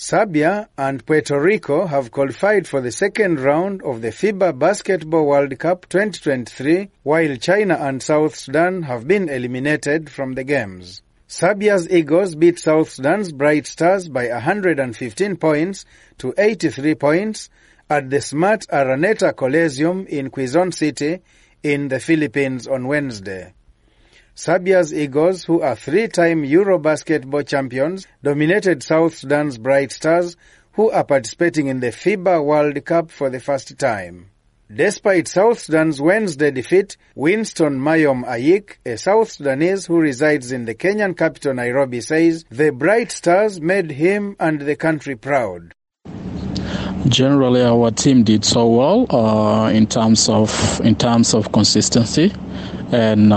Serbia and Puerto Rico have qualified for the second round of the FIBA Basketball World Cup 2023, while China and South Sudan have been eliminated from the games. Serbia's Eagles beat South Sudan's Bright Stars by 115 points to 83 points at the Smart Araneta Coliseum in Quezon City in the Philippines on Wednesday. Serbia's Eagles, who are three-time Eurobasketball champions, dominated South Sudan's Bright Stars, who are participating in the FIBA World Cup for the first time. Despite South Sudan's Wednesday defeat, Winston Mayom Ayik, a South Sudanese who resides in the Kenyan capital Nairobi, says the Bright Stars made him and the country proud. Generally, our team did so well in terms of consistency and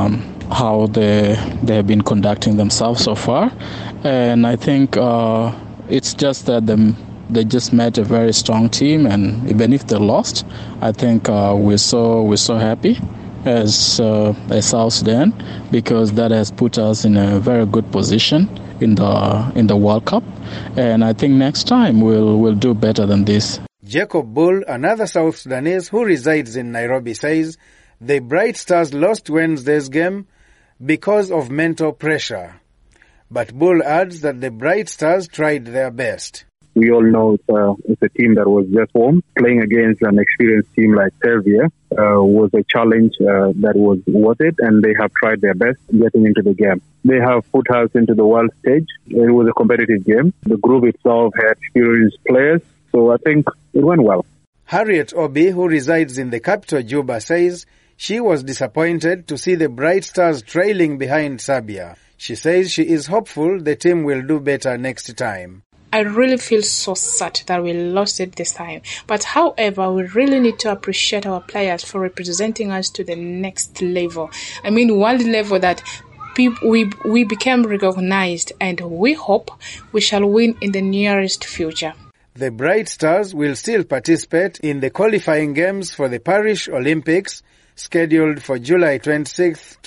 how they have been conducting themselves so far, and I think it's just that they just met a very strong team, and even if they lost, I think we're so happy as South Sudan, because that has put us in a very good position in the World Cup, and I think next time we'll do better than this. Jacob Bull, another South Sudanese who resides in Nairobi, says the Bright Stars lost Wednesday's game because of mental pressure. But Bull adds that the Bright Stars tried their best. We all know it's a team that was just formed. Playing against an experienced team like Serbia was a challenge that was worth it, and they have tried their best getting into the game. They have put us into the world stage. It was a competitive game. The group itself had experienced players, so I think it went well. Harriet Obi, who resides in the capital Juba, says she was disappointed to see the Bright Stars trailing behind Serbia. She says she is hopeful the team will do better next time. I really feel so sad that we lost it this time. But however, we really need to appreciate our players for representing us to the next level. I mean, world level that we became recognized, and we hope we shall win in the nearest future. The Bright Stars will still participate in the qualifying games for the Paris Olympics, scheduled for July 26,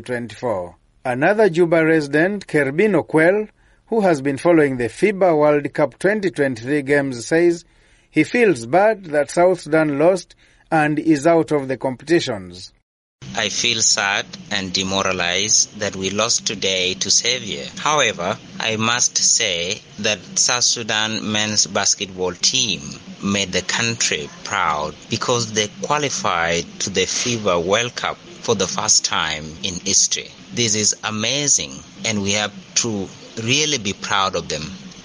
2024. Another Juba resident, Kerbino Kwel, who has been following the FIBA World Cup 2023 games, says he feels bad that South Sudan lost and is out of the competitions. I feel sad and demoralized that we lost today to Serbia. However, I must say that South Sudan men's basketball team made the country proud because they qualified to the FIBA World Cup for the first time in history. This is amazing, and we have to really be proud of them.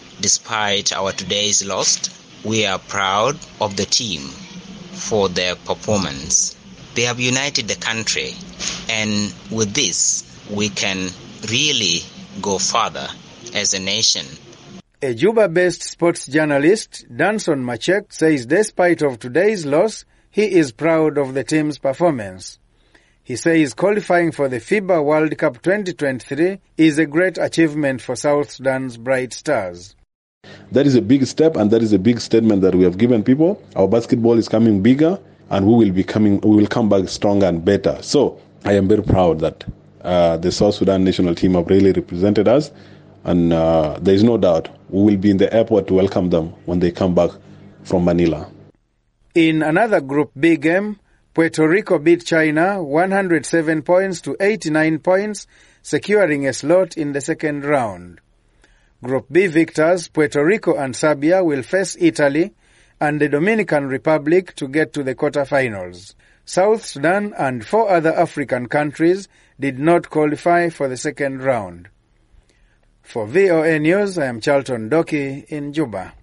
Despite our today's loss, we are proud of the team for their performance. They have united the country, and with this, we can really go further as a nation. A Juba-based sports journalist, Danson Machek, says despite of today's loss, he is proud of the team's performance. He says qualifying for the FIBA World Cup 2023 is a great achievement for South Sudan's Bright Stars. That is a big step, and that is a big statement that we have given people. Our basketball is coming bigger, and we will come back stronger and better. So I am very proud that the South Sudan national team have really represented us, and there is no doubt we will be in the airport to welcome them when they come back from Manila. In another Group B game, Puerto Rico beat China 107 points to 89 points, securing a slot in the second round. Group B victors, Puerto Rico and Serbia, will face Italy and the Dominican Republic to get to the quarterfinals. South Sudan and 4 other African countries did not qualify for the second round. For VOA News, I am Charlton Doki in Juba.